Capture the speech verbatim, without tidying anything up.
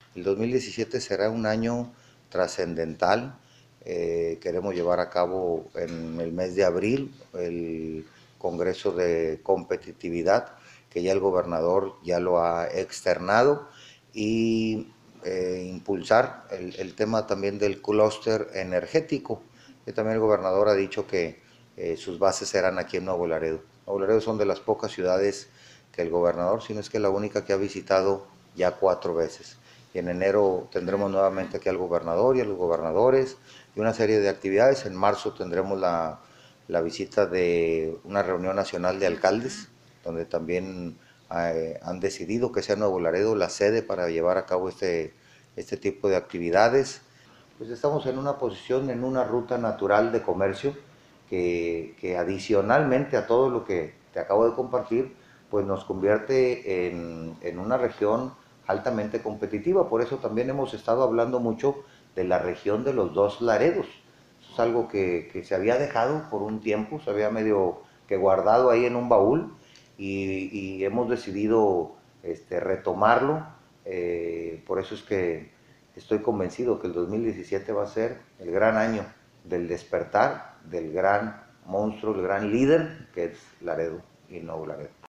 El dos mil diecisiete será un año trascendental. Eh, queremos llevar a cabo en el mes de abril el Congreso de Competitividad, que ya el gobernador ya lo ha externado, y eh, impulsar el, el, tema también del clúster energético, que también el gobernador ha dicho que eh, sus bases serán aquí en Nuevo Laredo. Nuevo Laredo son de las pocas ciudades que el gobernador, si no es que la única que ha visitado ya cuatro veces. Y en enero tendremos nuevamente aquí al gobernador y a los gobernadores y una serie de actividades. En marzo tendremos la, la visita de una reunión nacional de alcaldes, donde también eh, han decidido que sea Nuevo Laredo la sede para llevar a cabo este, este tipo de actividades. Pues estamos en una posición, en una ruta natural de comercio que, que adicionalmente a todo lo que te acabo de compartir, pues nos convierte en, en una región altamente competitiva. Por eso también hemos estado hablando mucho de la región de los dos Laredos. Eso es algo que, que se había dejado por un tiempo, se había medio que guardado ahí en un baúl y, y hemos decidido este, retomarlo. Eh, por eso es que estoy convencido que el dos mil diecisiete va a ser el gran año del despertar del gran monstruo, el gran líder que es Laredo y Nuevo Laredo.